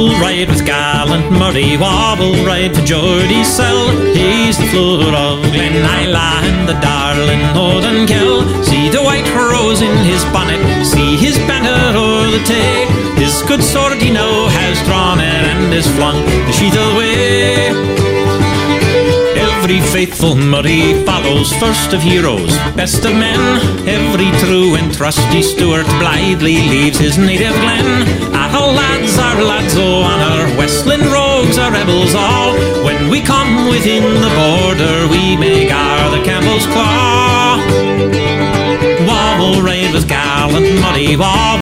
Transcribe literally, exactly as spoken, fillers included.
Wobble ride with gallant Murray, wobble ride for Geordie Sell. He's the floor of Glen Isla and the darling Northern Kill. See the white rose in his bonnet, see his banner o'er the tay. His good sword he now has drawn it and is flung the sheath away. Every faithful Murray follows first of heroes, best of men. Every true and trusty Stuart blithely leaves his native glen. Our lads are lads, oh, and our Westland rogues are rebels all. When we come within the border, we may gar the Campbell's claw. Wobble ride with gallant Murray, wobble